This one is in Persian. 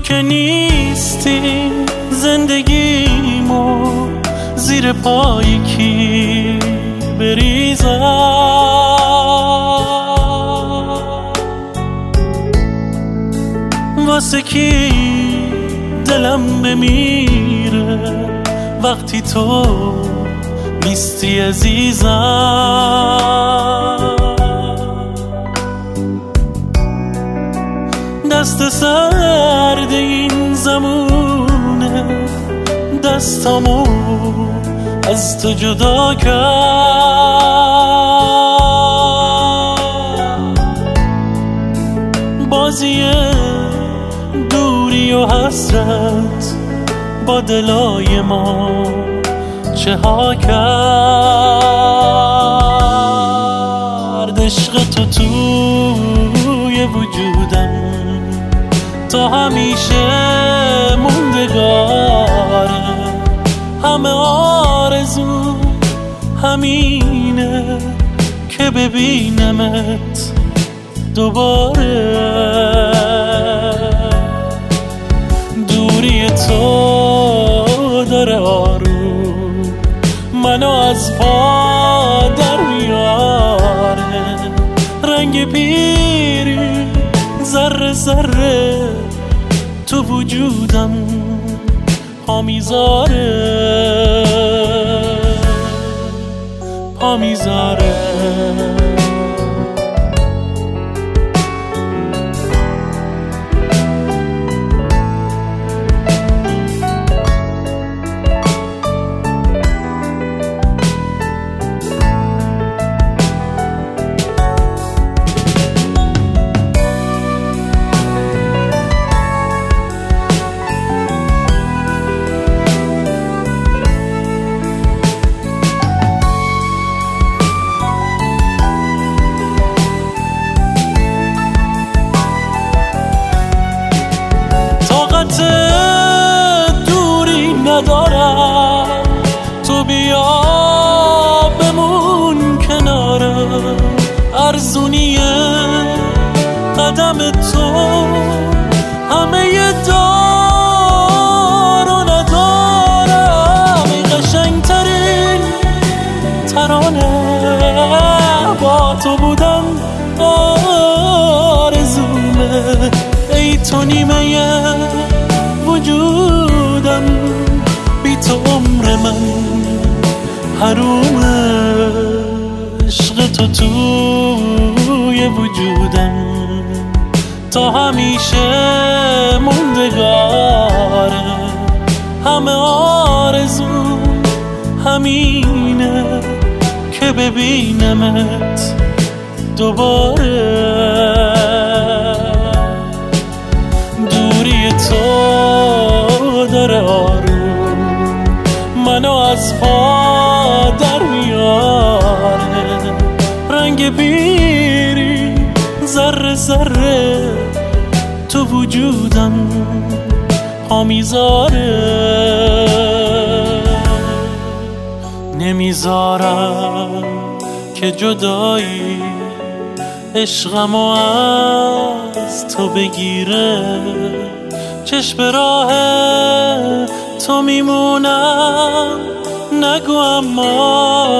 که نیستی زندگیمو زیر پای کی بریزم؟ واسه کی دلم بمیره وقتی تو نیستی عزیزم؟ دست سرد این زمونه دستامو از تو جدا کرد. بازی دوری و حسرت با دلای ما چه ها کرد. عشق تو توی وجودم تا همیشه موندگاره. همه آرزو همینه که ببینمت دوباره. دوری تو داره آروم منو از پا در میاره. رنگ پیری ذره ذره تو وجودم پا میذاره. دوری ندارم تو بیا بمون کنارم. ارزونیه قدم تو همه دار و ندارم. ای قشنگترین ترانه با تو بودم آرزومه. ای تو نیمه وجودم بی تو عمر من حرومه. عشق تو توی وجودم تا همیشه موندگاره. همه آرزو همینه که ببینمت دوباره. دوری تو داره آروم منو از پا در میاره. رنگ بیری ذره ذره تو وجودم پا میذاره. نمیذارم که جدایی عشقمو از تو بگیره. چشم راه تو میمونم نگو اما